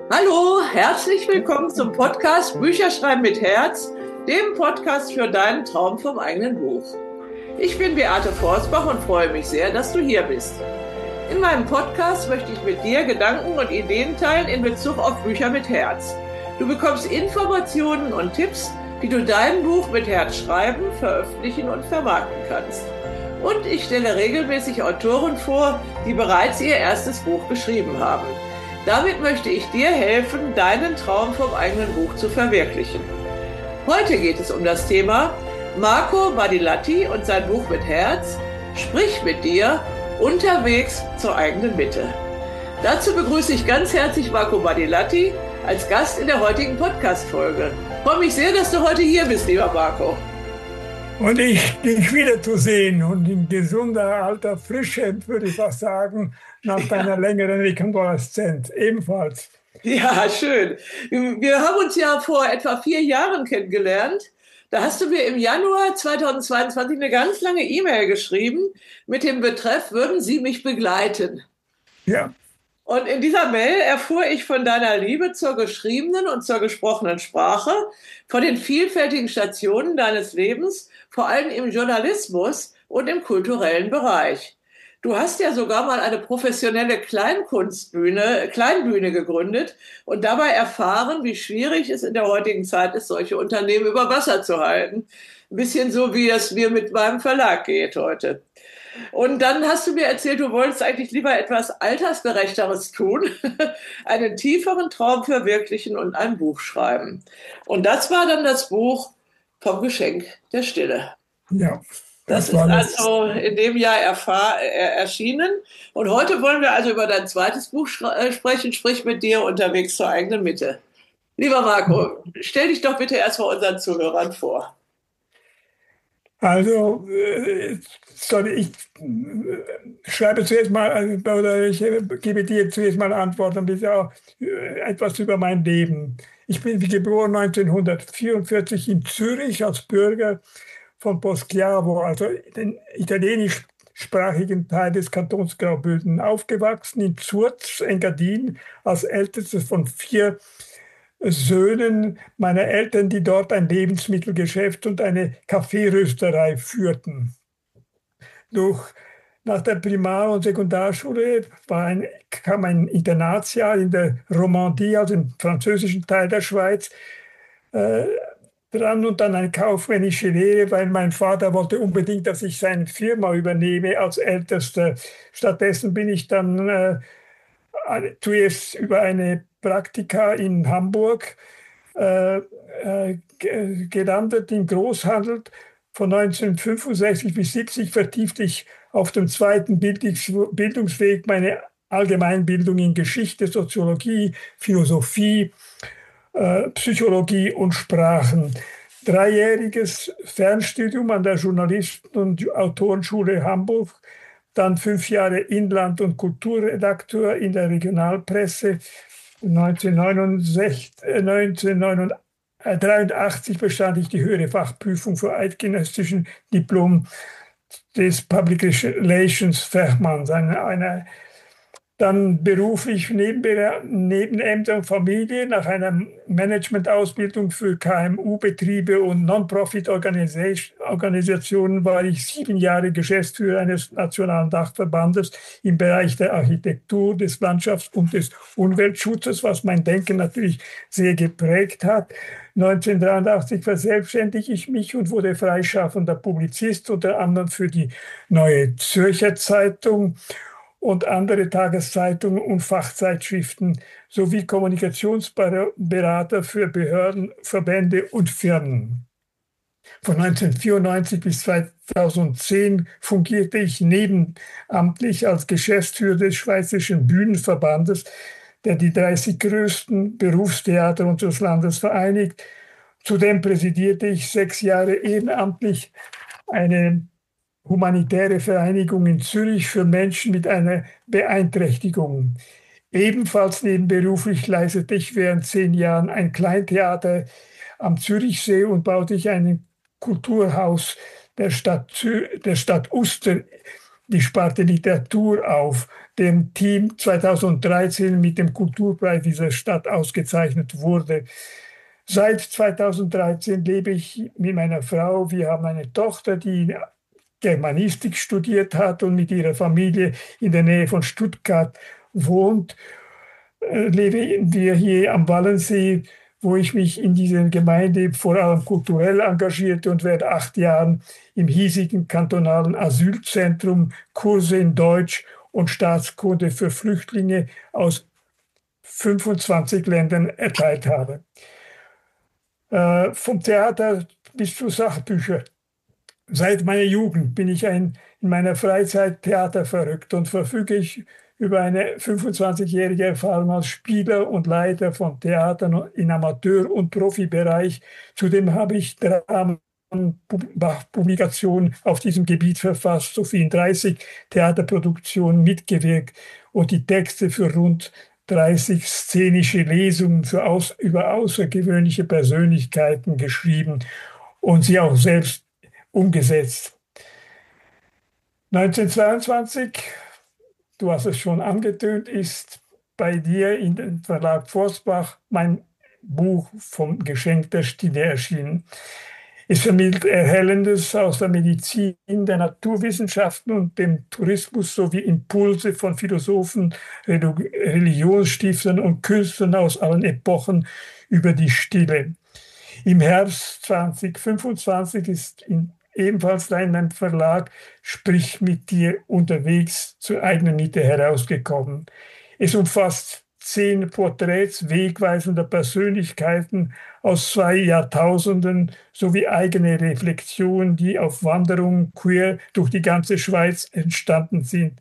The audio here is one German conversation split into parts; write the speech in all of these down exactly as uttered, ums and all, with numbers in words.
Hallo, herzlich willkommen zum Podcast Bücherschreiben mit Herz, dem Podcast für deinen Traum vom eigenen Buch. Ich bin Beate Forsbach und freue mich sehr, dass du hier bist. In meinem Podcast möchte ich mit dir Gedanken und Ideen teilen in Bezug auf Bücher mit Herz. Du bekommst Informationen und Tipps, wie du dein Buch mit Herz schreiben, veröffentlichen und vermarkten kannst. Und ich stelle regelmäßig Autoren vor, die bereits ihr erstes Buch geschrieben haben. Damit möchte ich dir helfen, deinen Traum vom eigenen Buch zu verwirklichen. Heute geht es um das Thema Marco Badilatti und sein Buch mit Herz, Sprich mit dir, unterwegs zur eigenen Mitte. Dazu begrüße ich ganz herzlich Marco Badilatti als Gast in der heutigen Podcast-Folge. Ich freue mich sehr, dass du heute hier bist, lieber Marco. Und ich, dich wiederzusehen und in gesunder alter Frische, würde ich fast sagen, nach ja. deiner längeren Rekonvaleszenz ebenfalls. Ja, schön. Wir haben uns ja vor etwa vier Jahren kennengelernt. Da hast du mir im Januar zweitausendzweiundzwanzig eine ganz lange E-Mail geschrieben mit dem Betreff, würden Sie mich begleiten? Ja. Und in dieser Mail erfuhr ich von deiner Liebe zur geschriebenen und zur gesprochenen Sprache, von den vielfältigen Stationen deines Lebens, vor allem im Journalismus und im kulturellen Bereich. Du hast ja sogar mal eine professionelle Kleinkunstbühne, Kleinbühne gegründet und dabei erfahren, wie schwierig es in der heutigen Zeit ist, solche Unternehmen über Wasser zu halten. Ein bisschen so, wie es mir mit meinem Verlag geht heute. Und dann hast du mir erzählt, du wolltest eigentlich lieber etwas Altersgerechteres tun, einen tieferen Traum verwirklichen und ein Buch schreiben. Und das war dann das Buch Vom Geschenk der Stille. Ja. Das, das ist also in dem Jahr erfahr, äh, erschienen. Und heute wollen wir also über dein zweites Buch äh, sprechen, Sprich mit dir, unterwegs zur eigenen Mitte. Lieber Marco, stell dich doch bitte erst mal unseren Zuhörern vor. Also, äh, sorry, ich äh, schreibe zuerst mal, oder ich äh, gebe dir zuerst mal Antworten, ein bisschen auch, äh, etwas über mein Leben. Ich bin geboren neunzehnhundertvierundvierzig in Zürich als Bürger von Poschiavo, also den italienischsprachigen Teil des Kantons Graubünden, aufgewachsen in Zurz, Engadin, als ältestes von vier Söhnen meiner Eltern, die dort ein Lebensmittelgeschäft und eine Kaffeerösterei führten. Durch, nach der Primar- und Sekundarschule war ein, kam ein Internatsjahr in der Romandie, also im französischen Teil der Schweiz, äh, dran und dann eine kaufmännische Lehre, weil mein Vater wollte unbedingt, dass ich seine Firma übernehme als Ältester. Stattdessen bin ich dann äh, zuerst über eine Praktika in Hamburg äh, äh, gelandet, im Großhandel. Von neunzehnhundertfünfundsechzig bis siebzig vertiefte ich auf dem zweiten Bildungsweg meine Allgemeinbildung in Geschichte, Soziologie, Philosophie, äh, Psychologie und Sprachen. Dreijähriges Fernstudium an der Journalisten- und Autorenschule Hamburg, dann fünf Jahre Inland- und Kulturredakteur in der Regionalpresse. neunzehnhundertdreiundachtzig bestand ich die höhere Fachprüfung für eidgenössischen Diplom des Public Relations Fachmanns. Eine, eine, dann beruflich neben, Nebenämter und Familie nach einer Managementausbildung für K M U-Betriebe und Non-Profit-Organisationen war ich sieben Jahre Geschäftsführer eines nationalen Dachverbandes im Bereich der Architektur, des Landschafts- und des Umweltschutzes, was mein Denken natürlich sehr geprägt hat. neunzehnhundertdreiundachtzig verselbstständigte ich mich und wurde freischaffender Publizist, unter anderem für die Neue Zürcher Zeitung und andere Tageszeitungen und Fachzeitschriften sowie Kommunikationsberater für Behörden, Verbände und Firmen. Von neunzehnhundertvierundneunzig bis zweitausendzehn fungierte ich nebenamtlich als Geschäftsführer des Schweizerischen Bühnenverbandes, der die dreißig größten Berufstheater unseres Landes vereinigt. Zudem präsidierte ich sechs Jahre ehrenamtlich eine humanitäre Vereinigung in Zürich für Menschen mit einer Beeinträchtigung. Ebenfalls nebenberuflich leistete ich während zehn Jahren ein Kleintheater am Zürichsee und baute ich ein Kulturhaus der Stadt, der Stadt Uster, die Sparte Literatur, auf. dem Team zweitausenddreizehn mit dem Kulturpreis dieser Stadt ausgezeichnet wurde. Seit zweitausenddreizehn lebe ich mit meiner Frau. Wir haben eine Tochter, die Germanistik studiert hat und mit ihrer Familie in der Nähe von Stuttgart wohnt. Äh, leben wir hier am Wallensee, wo ich mich in dieser Gemeinde vor allem kulturell engagierte und während acht Jahren im hiesigen kantonalen Asylzentrum Kurse in Deutsch und Staatskunde für Flüchtlinge aus fünfundzwanzig Ländern erteilt habe. Äh, vom Theater bis zu Sachbüchern. Seit meiner Jugend bin ich ein, in meiner Freizeit theaterverrückt und verfüge ich über eine fünfundzwanzigjährige Erfahrung als Spieler und Leiter von Theatern im Amateur- und Profibereich. Zudem habe ich Publikationen auf diesem Gebiet verfasst, sowie in dreißig Theaterproduktionen mitgewirkt und die Texte für rund dreißig szenische Lesungen für aus, über außergewöhnliche Persönlichkeiten geschrieben und sie auch selbst umgesetzt. neunzehnhundertzweiundzwanzig, du hast es schon angetönt, ist bei dir in dem Verlag Forstbach mein Buch vom Geschenk der Stille erschienen. Es vermittelt Erhellendes aus der Medizin, der Naturwissenschaften und dem Tourismus sowie Impulse von Philosophen, Religionsstiftern und Künstlern aus allen Epochen über die Stille. Im Herbst zweitausendfünfundzwanzig ist in ebenfalls dein Verlag Sprich mit dir unterwegs zur eigenen Mitte herausgekommen. Es umfasst zehn Porträts wegweisender Persönlichkeiten aus zwei Jahrtausenden sowie eigene Reflexionen, die auf Wanderungen quer durch die ganze Schweiz entstanden sind.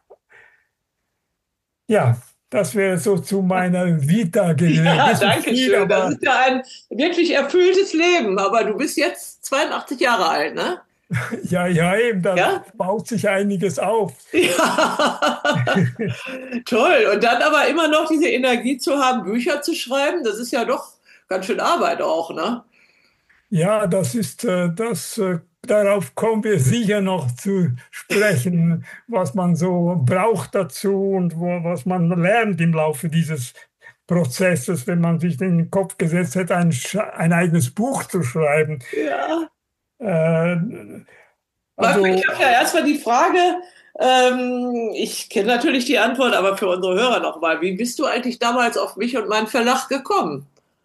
Ja, das wäre so zu meiner Vita gewesen. Ja, danke schön. Das ist ja ein wirklich erfülltes Leben. Aber du bist jetzt zweiundachtzig Jahre alt, ne? Ja, ja, eben. Da ja? baut sich einiges auf. Ja, toll. Und dann aber immer noch diese Energie zu haben, Bücher zu schreiben, das ist ja doch ganz schön Arbeit auch, ne? Ja, das ist das. Darauf kommen wir sicher noch zu sprechen, was man so braucht dazu und wo, was man lernt im Laufe dieses Prozesses, wenn man sich in den Kopf gesetzt hat, ein, ein eigenes Buch zu schreiben. Ja. Äh, also, ich habe ja erstmal die Frage, ähm, ich kenne natürlich die Antwort, aber für unsere Hörer nochmal, wie bist du eigentlich damals auf mich und meinen Verlag gekommen?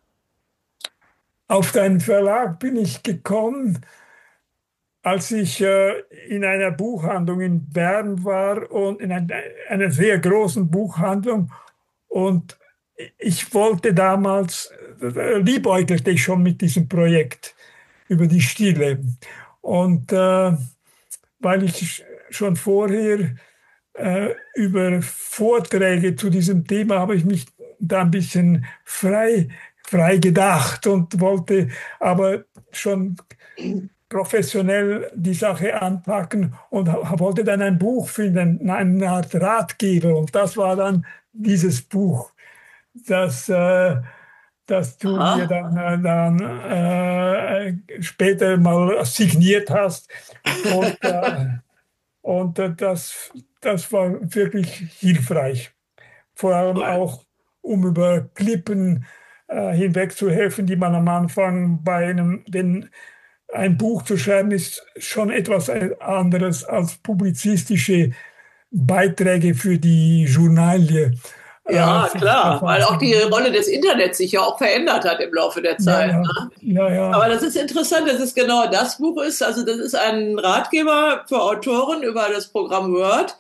Auf deinen Verlag bin ich gekommen, als ich äh, in einer Buchhandlung in Bern war und in ein, einer sehr großen Buchhandlung und ich wollte damals, äh, liebäugelte ich schon mit diesem Projekt über die Stille und äh, weil ich schon vorher äh, über Vorträge zu diesem Thema habe ich mich da ein bisschen frei, frei gedacht und wollte aber schon professionell die Sache anpacken und wollte dann ein Buch finden, eine Art Ratgeber. Und das war dann dieses Buch, das, äh, das du Aha. mir dann, dann äh, später mal signiert hast. Und, äh, und äh, das, das war wirklich hilfreich. Vor allem auch, um über Klippen äh, hinweg zu helfen, die man am Anfang bei einem, den ein Buch zu schreiben ist schon etwas anderes als publizistische Beiträge für die Journalie. Ja, äh, klar, weil auch die Rolle des Internets sich ja auch verändert hat im Laufe der Zeit. Ja, ja. Ne? Ja, ja. Aber das ist interessant, dass es genau das Buch ist. Also das ist ein Ratgeber für Autoren über das Programm Word.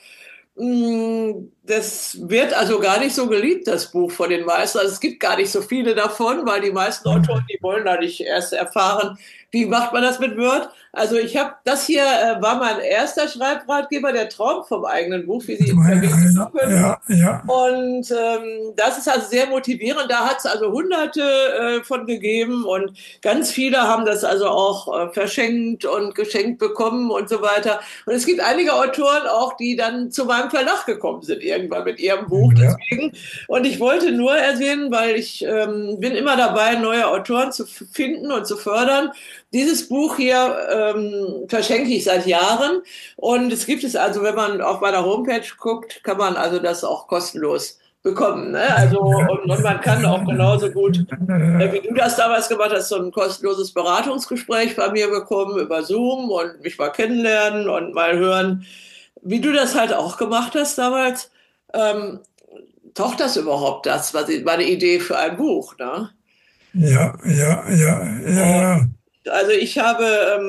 Das wird also gar nicht so geliebt, das Buch von den meisten. Also es gibt gar nicht so viele davon, weil die meisten Autoren, die wollen da nicht erst erfahren, wie macht man das mit Word. Also ich habe, das hier äh, war mein erster Schreibratgeber, der Traum vom eigenen Buch, wie Sie im ja, ja, ja. Und ähm, das ist also sehr motivierend. Da hat es also hunderte äh, von gegeben und ganz viele haben das also auch äh, verschenkt und geschenkt bekommen und so weiter. Und es gibt einige Autoren auch, die dann zu meinem Verlag gekommen sind irgendwann mit ihrem Buch. Ja. Deswegen. Und ich wollte nur erwähnen, weil ich ähm, bin immer dabei, neue Autoren zu finden und zu fördern. Dieses Buch hier ähm, verschenke ich seit Jahren. Und es gibt es also, wenn man auf meiner Homepage guckt, kann man also das auch kostenlos bekommen. Ne? Also, und, und man kann auch genauso gut, äh, wie du das damals gemacht hast, so ein kostenloses Beratungsgespräch bei mir bekommen über Zoom und mich mal kennenlernen und mal hören, wie du das halt auch gemacht hast damals. Ähm, taucht das überhaupt das, was ich, meine Idee für ein Buch, ne? Ja, ja, ja, ja, Also ich habe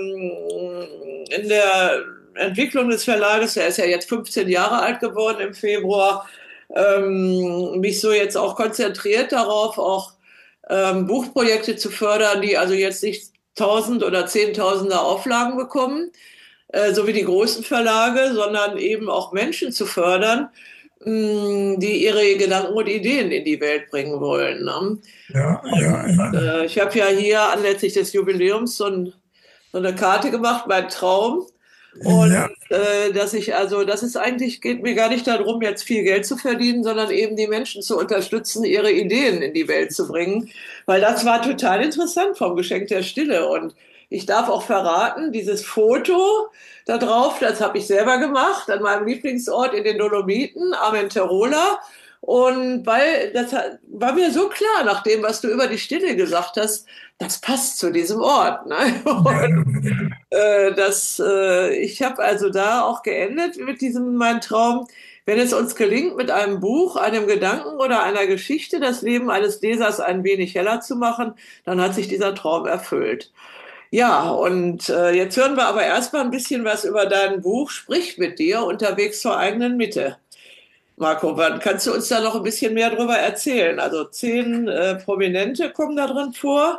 ähm, in der Entwicklung des Verlages, der ist ja jetzt fünfzehn Jahre alt geworden im Februar, ähm, mich so jetzt auch konzentriert darauf, auch ähm, Buchprojekte zu fördern, die also jetzt nicht tausend oder zehntausender Auflagen bekommen, äh, so wie die großen Verlage, sondern eben auch Menschen zu fördern, mh, die ihre Gedanken und Ideen in die Welt bringen wollen. Ne? ja, ja, ja, Äh, ich habe ja hier anlässlich des Jubiläums so, ein, so eine Karte gemacht, mein Traum. Und ja, äh, dass ich also, das ist eigentlich, geht mir gar nicht darum, jetzt viel Geld zu verdienen, sondern eben die Menschen zu unterstützen, ihre Ideen in die Welt zu bringen. Weil das war total interessant vom Geschenk der Stille. Und ich darf auch verraten, dieses Foto da drauf, das habe ich selber gemacht, an meinem Lieblingsort in den Dolomiten, Armenterola. Und weil das war mir so klar, nach dem, was du über die Stille gesagt hast, das passt zu diesem Ort. Ne? ja, Und äh, das, äh, ich habe also da auch geendet mit diesem mein Traum. Wenn es uns gelingt, mit einem Buch, einem Gedanken oder einer Geschichte das Leben eines Lesers ein wenig heller zu machen, dann hat sich dieser Traum erfüllt. Ja, und äh, jetzt hören wir aber erstmal ein bisschen was über dein Buch Sprich mit dir unterwegs zur eigenen Mitte. Marco, wann kannst du uns da noch ein bisschen mehr drüber erzählen? Also zehn äh, Prominente kommen da drin vor.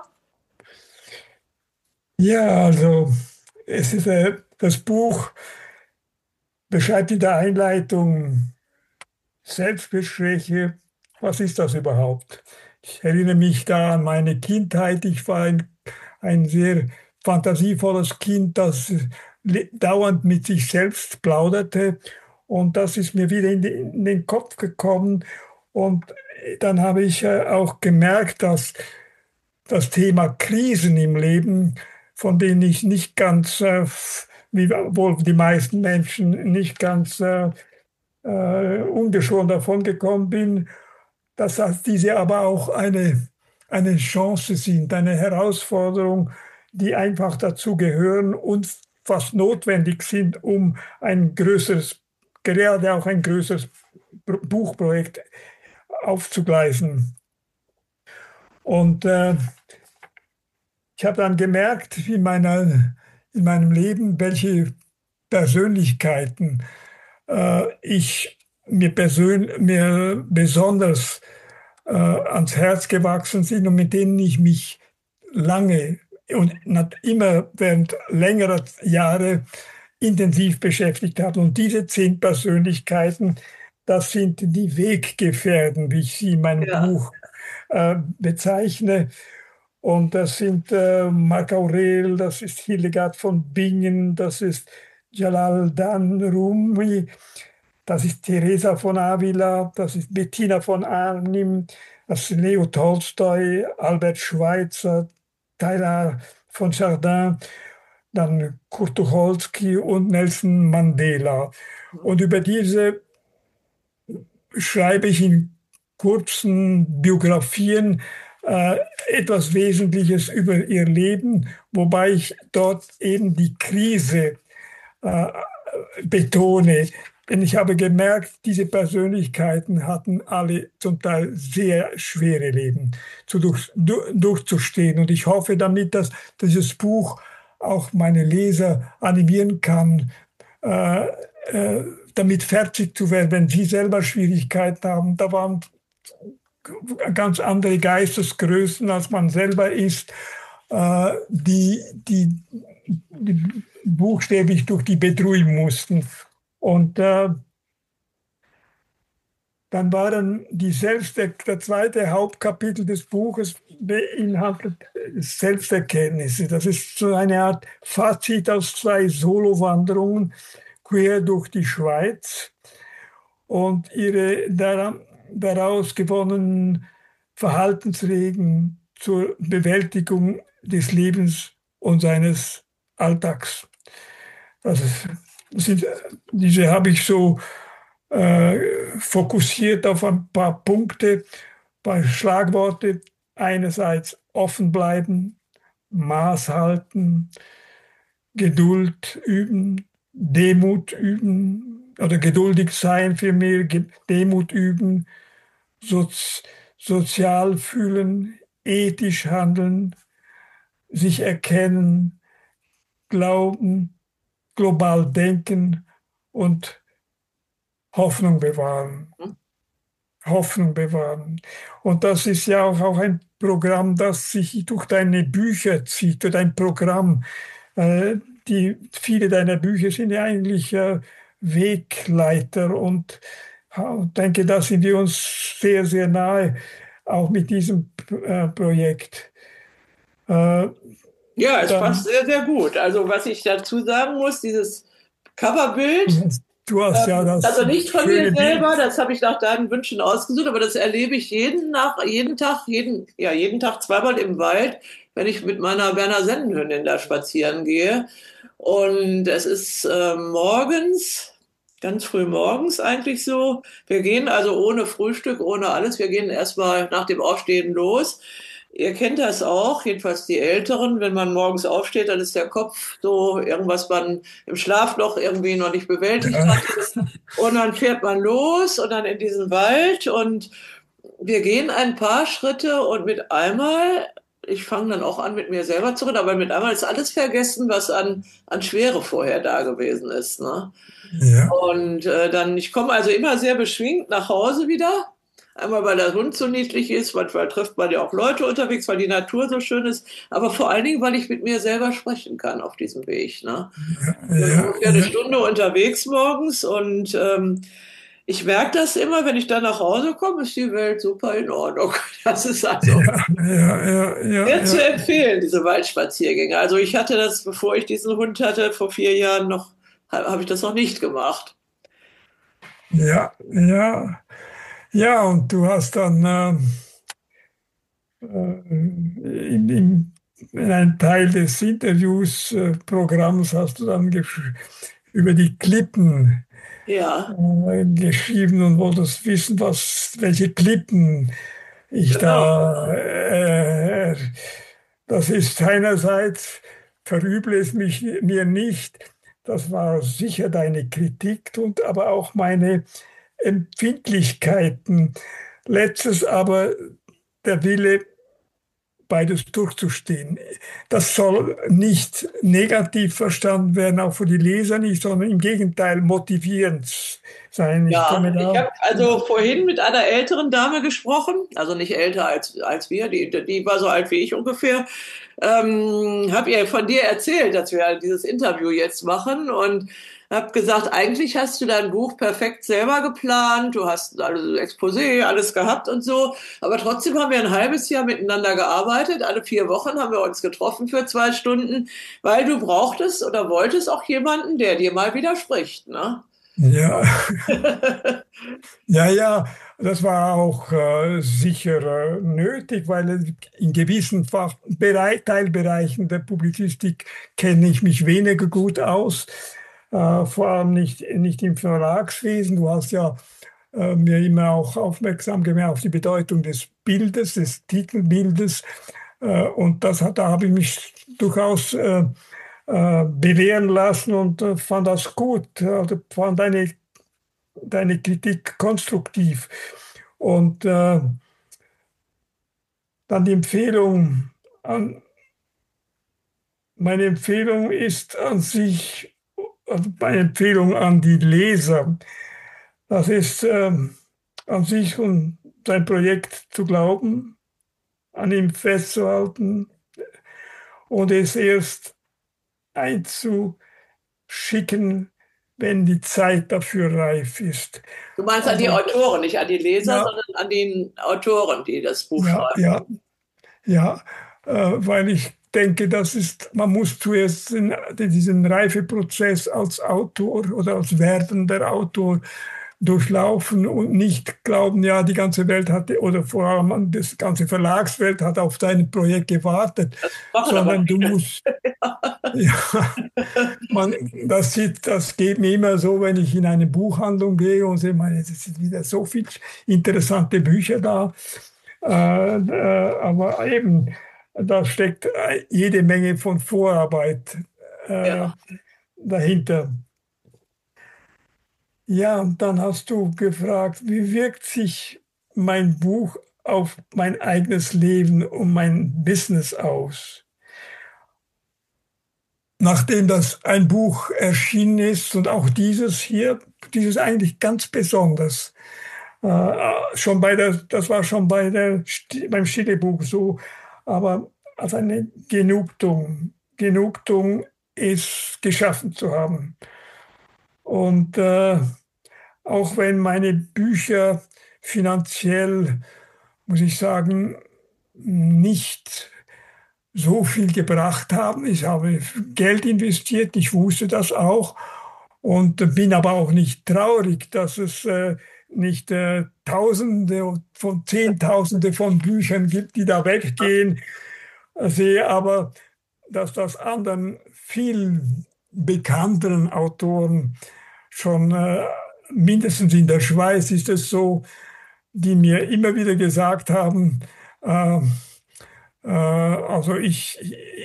ja, also es ist äh, das Buch beschreibt in der Einleitung Selbstgespräche. Was ist das überhaupt? Ich erinnere mich da an meine Kindheit. Ich war ein, ein sehr fantasievolles Kind, das le- dauernd mit sich selbst plauderte. Und das ist mir wieder in, die, in den Kopf gekommen. Und dann habe ich äh, auch gemerkt, dass das Thema Krisen im Leben, von denen ich nicht ganz, äh, wie wohl die meisten Menschen, nicht ganz äh, äh, ungeschoren davon gekommen bin, dass das diese aber auch eine, eine Chance sind, eine Herausforderung, die einfach dazu gehören und fast notwendig sind, um ein größeres, gerade auch ein größeres Buchprojekt aufzugleisen. Und äh, ich habe dann gemerkt in, meiner, in meinem Leben, welche Persönlichkeiten äh, ich mir, persön mir besonders äh, ans Herz gewachsen sind und mit denen ich mich lange und immer während längerer Jahre intensiv beschäftigt habe. Und diese zehn Persönlichkeiten, das sind die Weggefährten, wie ich sie in meinem Ja, Buch äh, bezeichne. Und das sind äh, Marc Aurel, das ist Hildegard von Bingen, das ist Jalal Dan Rumi, das ist Teresa von Avila, das ist Bettina von Arnim, das ist Leo Tolstoi, Albert Schweitzer, Teilhard von Chardin, dann Kurt Tucholsky und Nelson Mandela. Und über diese schreibe ich in kurzen Biografien äh, etwas Wesentliches über ihr Leben, wobei ich dort eben die Krise äh, betone. Denn ich habe gemerkt, diese Persönlichkeiten hatten alle zum Teil sehr schwere Leben zu durch, durchzustehen. Und ich hoffe damit, dass dieses Buch auch meine Leser animieren kann, äh, äh, damit fertig zu werden, wenn sie selber Schwierigkeiten haben. Da waren ganz andere Geistesgrößen, als man selber ist, äh, die, die, die buchstäblich durch die bedrohen mussten. Und äh, dann waren die Selbst der, der zweite Hauptkapitel des Buches beinhaltet Selbsterkenntnisse. Das ist so eine Art Fazit aus zwei Solowanderungen quer durch die Schweiz. und ihre daraus gewonnenen Verhaltensregeln zur Bewältigung des Lebens und seines Alltags. Also sind, diese habe ich so äh, fokussiert auf ein paar Punkte, ein paar Schlagworte. Einerseits offen bleiben, Maß halten, Geduld üben, Demut üben oder geduldig sein vielmehr, Demut üben, sozi sozial fühlen, ethisch handeln, sich erkennen, glauben, global denken und Hoffnung bewahren. Hoffnung bewahren. Und das ist ja auch, auch ein Programm, das sich durch deine Bücher zieht, durch dein Programm. Äh, die, viele deiner Bücher sind ja eigentlich äh, Wegleiter und ich denke, da sind wir uns sehr, sehr nahe, auch mit diesem äh, Projekt. Äh, ja, es passt sehr, sehr gut. Also was ich dazu sagen muss, dieses Coverbild, du hast ja das also nicht von mir selber, das habe ich nach deinen Wünschen ausgesucht, aber das erlebe ich jeden, nach, jeden Tag, jeden, ja, jeden Tag zweimal im Wald, wenn ich mit meiner Berner Sennenhündin da spazieren gehe. Und es ist äh, morgens, ganz früh morgens eigentlich so. Wir gehen also ohne Frühstück, ohne alles. Wir gehen erstmal nach dem Aufstehen los. Ihr kennt das auch, jedenfalls die Älteren, wenn man morgens aufsteht, dann ist der Kopf so irgendwas man im Schlaf noch irgendwie noch nicht bewältigt hat. Und dann fährt man los und dann in diesen Wald und wir gehen ein paar Schritte und mit einmal, ich fange dann auch an mit mir selber zu reden, aber mit einmal ist alles vergessen, was an, an Schwere vorher da gewesen ist. Ne? Ja. Und äh, dann, ich komme also immer sehr beschwingt nach Hause wieder. Einmal, weil der Hund so niedlich ist, manchmal trifft man ja auch Leute unterwegs, weil die Natur so schön ist, aber vor allen Dingen, weil ich mit mir selber sprechen kann auf diesem Weg. Ne? Ja, ja, ich bin eine ja. Stunde unterwegs morgens und ähm, ich merke das immer, wenn ich dann nach Hause komme, ist die Welt super in Ordnung. Das ist also ja, ja, ja, ja, sehr zu empfehlen, diese Waldspaziergänge. Also ich hatte das, bevor ich diesen Hund hatte, vor vier Jahren noch, habe ich das noch nicht gemacht. Ja, ja. Ja, und du hast dann äh, in, in, in einem Teil des Interviews-Programms äh, hast du dann über die Klippen ja. äh, geschrieben und wolltest wissen, was, welche Klippen ich genau. da. Äh, das ist einerseits, verüble es mich mir nicht. Das war sicher deine Kritik und aber auch meine Empfindlichkeiten. Letztes aber der Wille, beides durchzustehen. Das soll nicht negativ verstanden werden, auch für die Leser nicht, sondern im Gegenteil motivierend sein. Ja, ich, ich habe also vorhin mit einer älteren Dame gesprochen, also nicht älter als, als wir, die, die war so alt wie ich ungefähr. Ähm, habe ihr von dir erzählt, dass wir dieses Interview jetzt machen und habe gesagt, eigentlich hast du dein Buch perfekt selber geplant, du hast also Exposé, alles gehabt und so, aber trotzdem haben wir ein halbes Jahr miteinander gearbeitet, alle vier Wochen haben wir uns getroffen für zwei Stunden, weil du brauchtest oder wolltest auch jemanden, der dir mal widerspricht, ne? Ja, ja, ja, das war auch äh, sicher äh, nötig, weil in gewissen Fachbereich, Teilbereichen der Publizistik kenne ich mich weniger gut aus, äh, vor allem nicht, nicht im Verlagswesen. Du hast ja äh, mir immer auch aufmerksam gemacht auf die Bedeutung des Bildes, des Titelbildes, äh, und das hat, da habe ich mich durchaus äh, bewähren lassen und äh, fand das gut, also fand deine, deine Kritik konstruktiv. Und äh, dann die Empfehlung an, meine Empfehlung ist an sich, also meine Empfehlung an die Leser, das ist äh, an sich und sein Projekt zu glauben, an ihm festzuhalten und es erst einzuschicken, wenn die Zeit dafür reif ist. Du meinst an die also, Autoren, nicht an die Leser, ja, sondern an den Autoren, die das Buch ja, schreiben. Ja, ja äh, weil ich denke, das ist, man muss zuerst in, diesen Reifeprozess als Autor oder als werdender Autor durchlaufen und nicht glauben, ja, die ganze Welt hat, oder vor allem das ganze Verlagswelt hat auf dein Projekt gewartet, Das machen aber sondern du viele. musst, ja, man, das sieht, das geht mir immer so, wenn ich in eine Buchhandlung gehe und sehe, meine, es sind wieder so viele interessante Bücher da. Äh, äh, aber eben, da steckt jede Menge von Vorarbeit äh, Ja, dahinter. Ja, und dann hast du gefragt, wie wirkt sich mein Buch auf mein eigenes Leben und mein Business aus? Nachdem das ein Buch erschienen ist und auch dieses hier, dieses eigentlich ganz besonders, äh, schon bei der, das war schon bei der, beim Stille-Buch so, aber als eine Genugtuung, Genugtuung ist geschaffen zu haben. Und äh, auch wenn meine Bücher finanziell, muss ich sagen, nicht so viel gebracht haben. Ich habe Geld investiert, ich wusste das auch und bin aber auch nicht traurig, dass es äh, nicht äh, Tausende von Zehntausende von Büchern gibt, die da weggehen. Ich sehe aber, dass das anderen viel bekannteren Autoren schon äh, mindestens in der Schweiz ist es so, die mir immer wieder gesagt haben, äh, äh, also ich,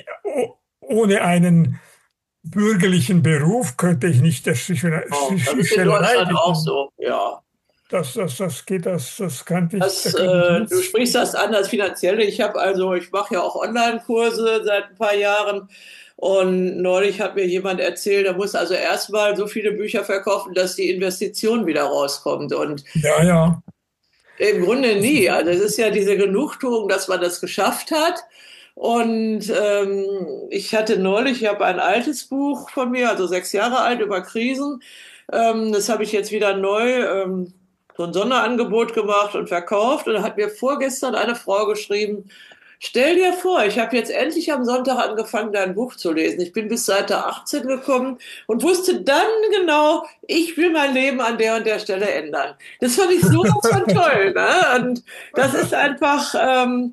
ohne einen bürgerlichen Beruf könnte ich nicht der oh, das ist in Schriftstellerei Deutschland auch beginnen. so, ja. Das, das, das geht, das, das könnte ich, da Das, könnte ich äh, du nicht. sprichst das an, das Finanzielle. Ich habe also, ich mache ja auch Online-Kurse seit ein paar Jahren. Und neulich hat mir jemand erzählt, er muss also erstmal so viele Bücher verkaufen, dass die Investition wieder rauskommt. Und Ja, ja. im Grunde nie. Also es ist ja diese Genugtuung, dass man das geschafft hat. Und ähm, ich hatte neulich, ich habe ein altes Buch von mir, also sechs Jahre alt, über Krisen. Ähm, das habe ich jetzt wieder neu, ähm, so ein Sonderangebot gemacht und verkauft. Und da hat mir vorgestern eine Frau geschrieben, stell dir vor, ich habe jetzt endlich am Sonntag angefangen, dein Buch zu lesen. Ich bin bis Seite achtzehn gekommen und wusste dann genau, ich will mein Leben an der und der Stelle ändern. Das fand ich sowas von toll. Ne? Und das ist einfach, ähm,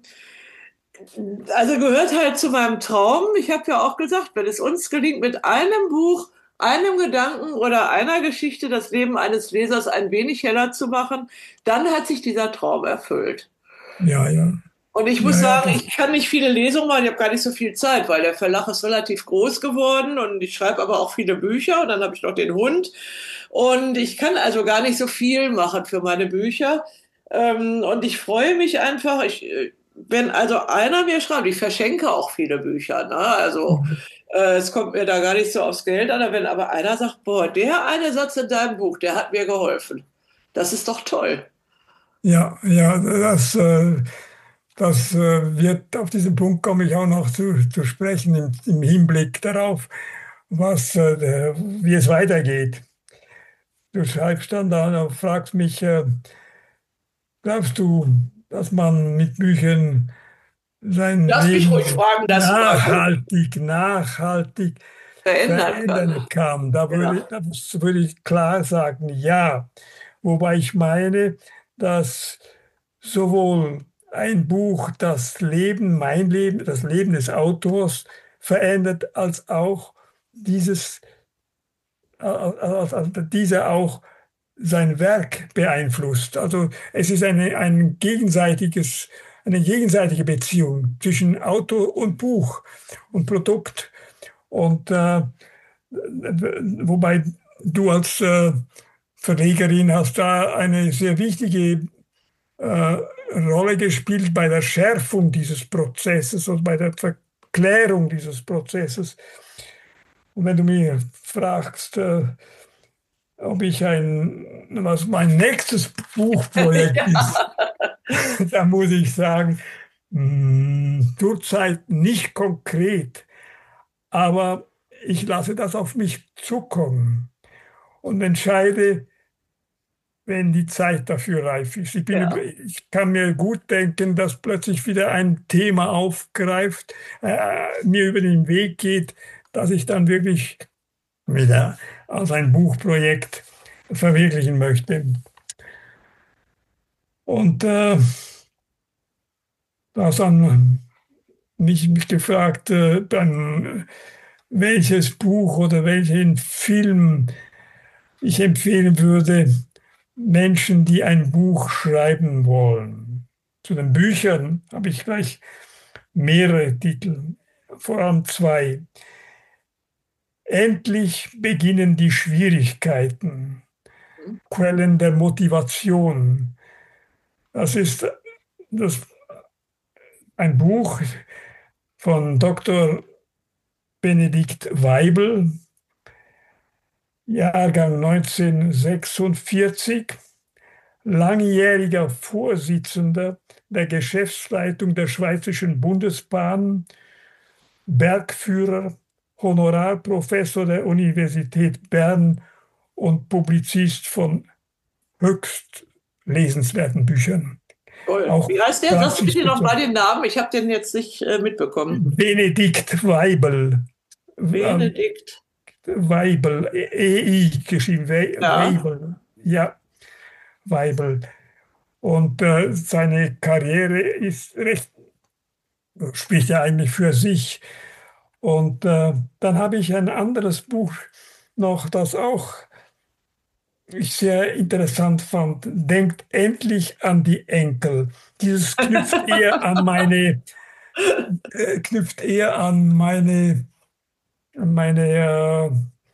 also gehört halt zu meinem Traum. Ich habe ja auch gesagt, wenn es uns gelingt, mit einem Buch, einem Gedanken oder einer Geschichte das Leben eines Lesers ein wenig heller zu machen, dann hat sich dieser Traum erfüllt. Ja, ja. Und ich muss Ja, ja, sagen, das, ich kann nicht viele Lesungen machen, ich habe gar nicht so viel Zeit, weil der Verlag ist relativ groß geworden und ich schreibe aber auch viele Bücher und dann habe ich noch den Hund und ich kann also gar nicht so viel machen für meine Bücher. Ähm, und ich freue mich einfach, ich, äh, wenn also einer mir schreibt, ich verschenke auch viele Bücher, ne? Also äh, es kommt mir da gar nicht so aufs Geld an, wenn aber einer sagt, boah, der eine Satz in deinem Buch, der hat mir geholfen. Das ist doch toll. ja, ja, das, äh, das äh, wird, auf diesen Punkt komme ich auch noch zu, zu sprechen im, im Hinblick darauf, was, äh, der- wie es weitergeht. Du schreibst dann da und fragst mich, äh, glaubst du, dass man mit Büchern sein Lass mich ruhig Leben fragen, das mal nachhaltig, nachhaltig verändern kann. verändern kann? Da würde, Ja. das würde ich klar sagen, ja. Wobei ich meine, dass sowohl ein Buch das Leben, mein Leben, das Leben des Autors verändert, als auch dieses, als, als dieser auch sein Werk beeinflusst. Also es ist eine, ein gegenseitiges, eine gegenseitige Beziehung zwischen Autor und Buch und Produkt. Und äh, wobei du als äh, Verlegerin hast da eine sehr wichtige äh, Rolle gespielt bei der Schärfung dieses Prozesses und bei der Verklärung dieses Prozesses. Und wenn du mir fragst, äh, ob ich ein, was mein nächstes Buchprojekt ist, Ja. da muss ich sagen, mh, zurzeit nicht konkret, aber ich lasse das auf mich zukommen und entscheide, wenn die Zeit dafür reif ist. Ich bin, Ja. ich kann mir gut denken, dass plötzlich wieder ein Thema aufgreift, äh, mir über den Weg geht, dass ich dann wirklich wieder als ein Buchprojekt verwirklichen möchte. Und äh, da hast dann mich, mich gefragt, äh, dann, welches Buch oder welchen Film ich empfehlen würde, Menschen, die ein Buch schreiben wollen. Zu den Büchern habe ich gleich mehrere Titel, vor allem zwei. Endlich beginnen die Schwierigkeiten, Quellen der Motivation. Das ist das, ein Buch von Doktor Benedikt Weibel, Jahrgang neunzehnhundertsechsundvierzig, langjähriger Vorsitzender der Geschäftsleitung der Schweizerischen Bundesbahn, Bergführer, Honorarprofessor der Universität Bern und Publizist von höchst lesenswerten Büchern. Toll. Auch Wie heißt der? Sagst du bitte noch mal den Namen? Ich habe den jetzt nicht äh, mitbekommen. Benedikt Weibel. Benedikt. Weibel, E I geschrieben, We Ja. Weibel. Ja, Weibel. Und äh, seine Karriere ist recht, spricht ja eigentlich für sich. Und äh, dann habe ich ein anderes Buch noch, das auch ich sehr interessant fand. Denkt endlich an die Enkel. Dieses knüpft eher an meine, äh, knüpft eher an meine, an meine äh,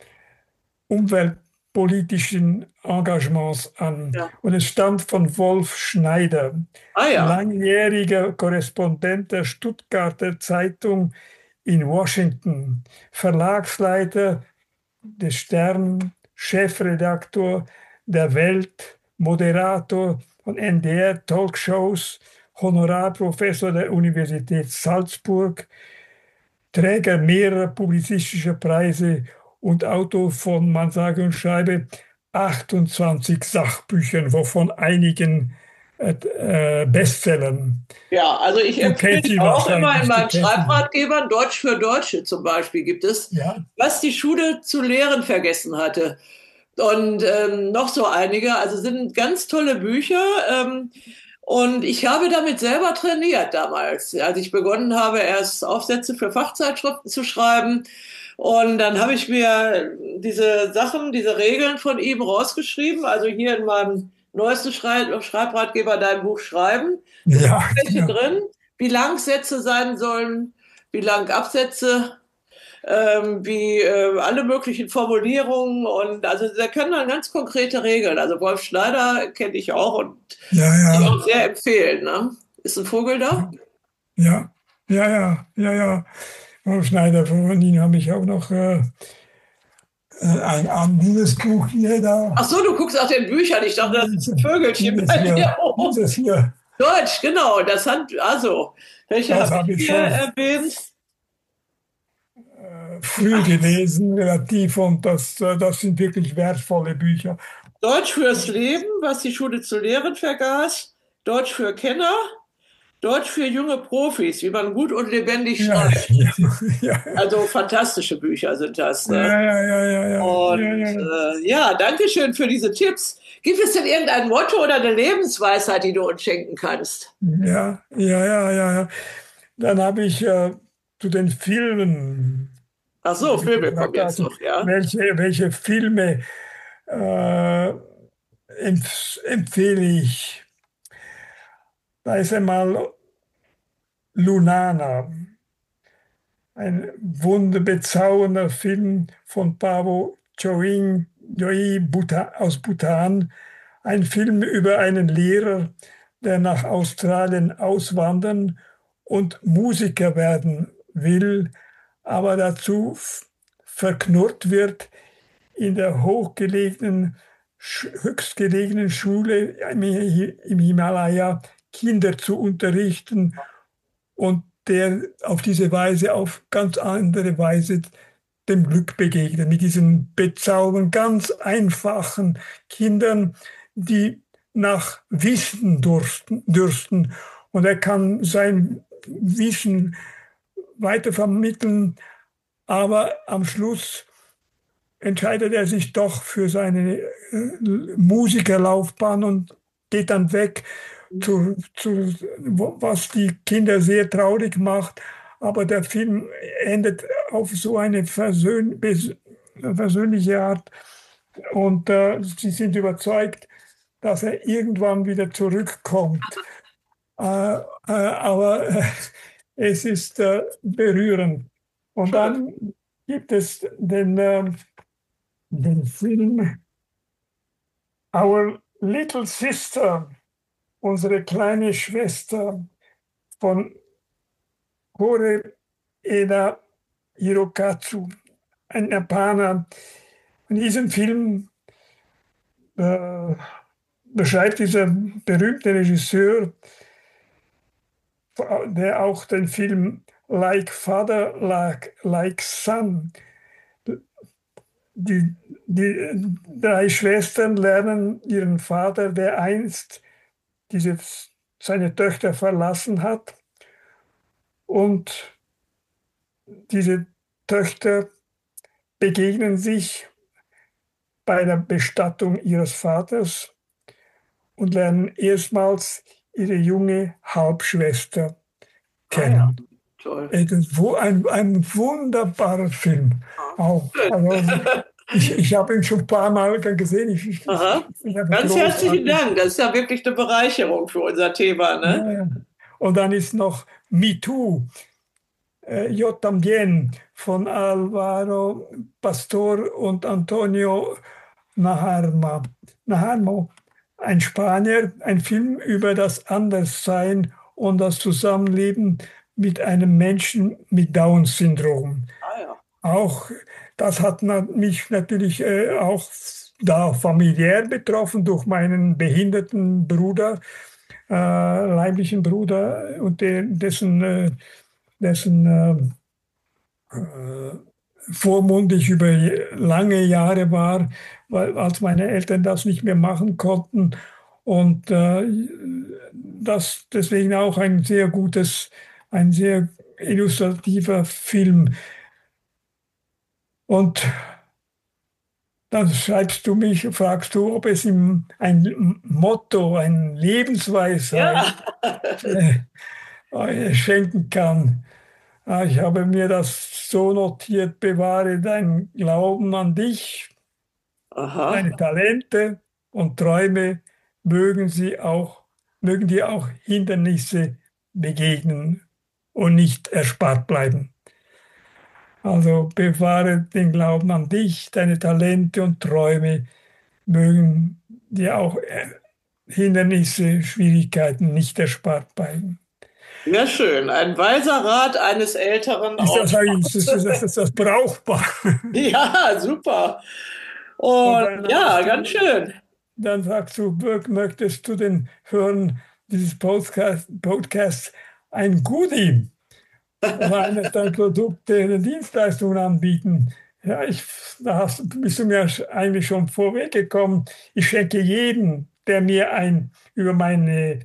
umweltpolitischen Engagements an. Ja. Und es stammt von Wolf Schneider, Ah ja. langjähriger Korrespondent der Stuttgarter Zeitung in Washington, Verlagsleiter des Stern, Chefredaktor der Welt, Moderator von N D R-Talkshows, Honorarprofessor der Universität Salzburg, Träger mehrerer publizistischer Preise und Autor von, man sage und schreibe, achtundzwanzig Sachbüchern, wovon einigen äh, Bestsellern. Ja, also ich Du empfehle kennst ihn auch immer in wahrscheinlich. Du meinen kennst ihn. Schreibratgebern, Deutsch für Deutsche zum Beispiel gibt es, Ja, was die Schule zu lehren vergessen hatte. Und ähm, noch so einige, also sind ganz tolle Bücher. Ähm, und ich habe damit selber trainiert damals, als ich begonnen habe, erst Aufsätze für Fachzeitschriften zu schreiben. Und dann habe ich mir diese Sachen, diese Regeln von ihm rausgeschrieben, also hier in meinem neuesten Schreib Schreibratgeber Dein Buch schreiben. Da sind ja, welche ja. drin, wie lang Sätze sein sollen, wie lang Absätze, ähm, wie äh, alle möglichen Formulierungen. Und also da können dann ganz konkrete Regeln. Also Wolf Schneider kenne ich auch und Ja, kann ich ja. auch sehr empfehlen. Ne? Ist ein Vogel da? Ja, ja, ja, ja, ja. Wolf Schneider, von Ihnen habe ich auch noch äh, ein anderes Buch hier da. Ach so, du guckst nach den Büchern. Ich dachte, das ist ein Vögelchen Dieses bei hier, dir. Oh, dieses hier, Deutsch, genau. Das hat, also, welche das habe habe ich ich hier schon erwähnt? äh, früh gelesen, relativ, und das, äh, das sind wirklich wertvolle Bücher. Deutsch fürs Leben, was die Schule zu lehren vergaß. Deutsch für Kenner. Deutsch für junge Profis, wie man gut und lebendig Ja, schreibt. ja, ja, Also fantastische Bücher sind das. Ne? ja, ja, ja, ja, ja, Und ja, ja. äh, ja, danke schön für diese Tipps. Gibt es denn irgendein Motto oder eine Lebensweisheit, die du uns schenken kannst? Ja, ja, ja, ja, ja. Dann habe ich äh, zu den Filmen, Ach so, die du Filme kommen gefragt jetzt hast, noch, ja. welche, welche Filme äh, empf empfehle ich. Da ist einmal Lunana, ein wunderbezaubernder Film von Paavo Choing Yoi Bhuta, aus Bhutan. Ein Film über einen Lehrer, der nach Australien auswandern und Musiker werden will, aber dazu verknurrt wird, in der hochgelegenen, höchstgelegenen Schule im Himalaya Kinder zu unterrichten, und der auf diese Weise, auf ganz andere Weise dem Glück begegnet, mit diesen bezaubernden, ganz einfachen Kindern, die nach Wissen dursten, dürsten. Und er kann sein Wissen weitervermitteln, aber am Schluss entscheidet er sich doch für seine äh, Musikerlaufbahn und geht dann weg, zu, zu, wo- was die Kinder sehr traurig macht. Aber der Film endet auf so eine versöhn, bes- versöhnliche Art und äh, sie sind überzeugt, dass er irgendwann wieder zurückkommt. Äh, äh, aber äh, es ist äh, berührend. Und Schön. dann gibt es den, äh, den Film Our Little Sister, unsere kleine Schwester von Kore Eda Hirokazu, ein Japaner. In diesem Film äh, beschreibt dieser berühmte Regisseur, der auch den Film Like Father, Like, like Son, die, die drei Schwestern lernen ihren Vater, der einst diese, seine Töchter verlassen hat. Und diese Töchter begegnen sich bei der Bestattung ihres Vaters und lernen erstmals ihre junge Halbschwester Ah ja, kennen. toll. Es ist wo ein, ein wunderbarer Film. Ja, Auch. schön. Also ich, ich habe ihn schon ein paar Mal gesehen. Ich, ich, ich, Aha. ich finde einfach Ganz herzlichen großartig. Dank. Das ist ja wirklich eine Bereicherung für unser Thema, ne? Ja, ja. Und dann ist noch Me Too, äh, Yo también von Alvaro Pastor und Antonio Najarma. Najarmo, ein Spanier, ein Film über das Anderssein und das Zusammenleben mit einem Menschen mit Down-Syndrom. Ah ja. Auch das hat na- mich natürlich äh, auch da familiär betroffen durch meinen behinderten Bruder, äh, leiblichen Bruder und de, dessen, äh, dessen äh, äh, Vormund ich über lange Jahre war, weil, als meine Eltern das nicht mehr machen konnten. Und äh, das deswegen auch ein sehr gutes, ein sehr illustrativer Film. Und dann schreibst du mich, fragst du, ob es ihm ein Motto, eine Lebensweisheit Ja. äh, schenken kann. Ah, ich habe mir das so notiert: Bewahre deinen Glauben an dich, Aha. deine Talente und Träume, mögen sie auch, mögen dir auch Hindernisse begegnen und nicht erspart bleiben. Also bewahre den Glauben an dich, deine Talente und Träume, mögen dir auch äh, Hindernisse, Schwierigkeiten nicht erspart bleiben. Ja, schön. Ein weiser Rat eines älteren Ist das, Autors. ist das, ist das brauchbar? Ja, super. Und Und dann ja, hast ganz du, schön. dann sagst du, Birk, möchtest du den Hörern dieses Podcast, Podcast ein Goodie oder eines deiner Produkte oder Dienstleistungen anbieten? Ja, ich, da hast, bist du mir eigentlich schon vorweggekommen. Ich schenke jedem, der mir ein über meine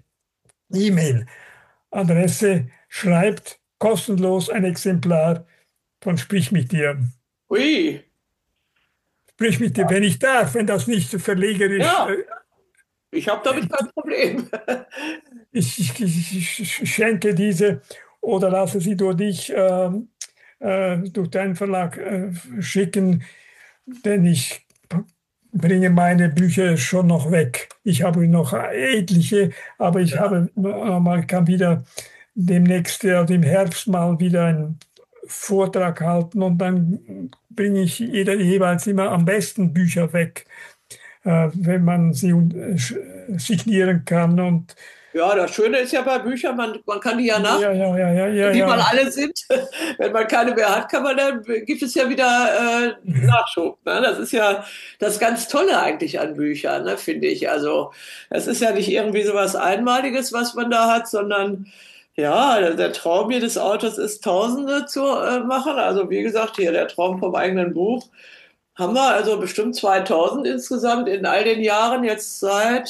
E-Mail-Adresse schreibt, kostenlos ein Exemplar von Sprich mit dir. Ui. Sprich mit dir, wenn ich darf, wenn das nicht so verlegerisch. Ja, Äh, ich habe damit kein Problem. ich, ich, ich, ich schenke diese oder lasse sie durch dich, ähm, äh, durch deinen Verlag äh, schicken, denn ich bringe meine Bücher schon noch weg. Ich habe noch etliche, aber ich Ja. habe man kann wieder demnächst, ja, im Herbst mal wieder einen Vortrag halten und dann bringe ich jeder, jeweils immer am besten Bücher weg, äh, wenn man sie äh, signieren kann. Und Ja, das Schöne ist ja bei Büchern, man, man kann die ja nach, ja, ja, ja, ja, ja, die mal ja. alle sind. Wenn man keine mehr hat, kann man dann, gibt es ja wieder äh, Nachschub. Ne? Das ist ja das ganz Tolle eigentlich an Büchern, ne, finde ich. Also, es ist ja nicht irgendwie so was Einmaliges, was man da hat, sondern ja, der Traum jedes Autors ist, Tausende zu äh, machen. Also, wie gesagt, hier der Traum vom eigenen Buch. Haben wir also bestimmt zweitausend insgesamt in all den Jahren jetzt seit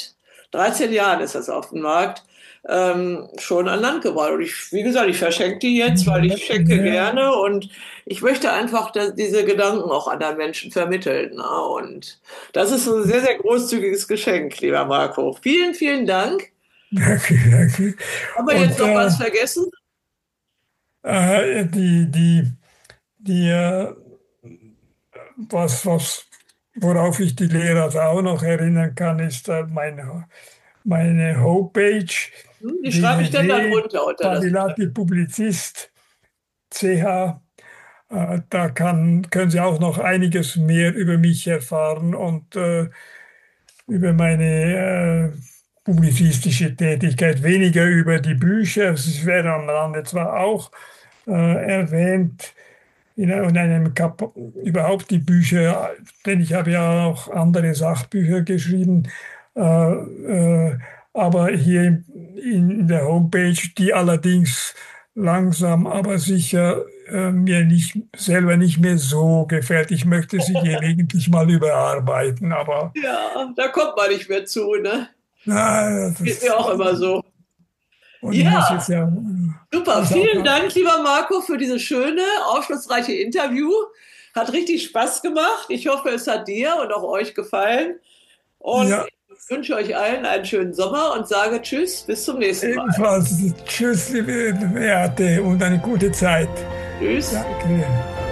dreizehn Jahren ist das auf dem Markt, ähm, schon an Land gebracht. Und ich, wie gesagt, ich verschenke die jetzt, weil ich schenke Ja. gerne und ich möchte einfach dass diese Gedanken auch anderen Menschen vermitteln. Ne? Und das ist ein sehr, sehr großzügiges Geschenk, lieber Marco. Vielen, vielen Dank. Danke, danke. Haben wir jetzt Und noch äh, was vergessen? äh, die, die, die, äh, was, was, worauf ich die Lehrer auch noch erinnern kann, ist äh, meine, meine Homepage Hm, wie schreibe ich denn da drunter unter das? www.pavilati-Publizist punkt c h. Äh, da kann, können Sie auch noch einiges mehr über mich erfahren und äh, über meine äh, publizistische Tätigkeit, weniger über die Bücher. Es werden am Rande zwar auch äh, erwähnt, in, in einem Kap überhaupt die Bücher, denn ich habe ja auch andere Sachbücher geschrieben, äh, äh, aber hier in, in der Homepage, die allerdings langsam, aber sicher äh, mir nicht selber nicht mehr so gefällt. Ich möchte sie gelegentlich mal überarbeiten, aber Ja, da kommt man nicht mehr zu, ne? na, das Geht mir ist, auch immer so. und ich muss Ja, jetzt ja super. muss auch Vielen noch, Dank, lieber Marco, für dieses schöne, aufschlussreiche Interview. Hat richtig Spaß gemacht. Ich hoffe, es hat dir und auch euch gefallen. Und ja, ich wünsche euch allen einen schönen Sommer und sage Tschüss, bis zum nächsten Mal. ebenfalls tschüss, liebe Beate, und eine gute Zeit. Tschüss. Danke.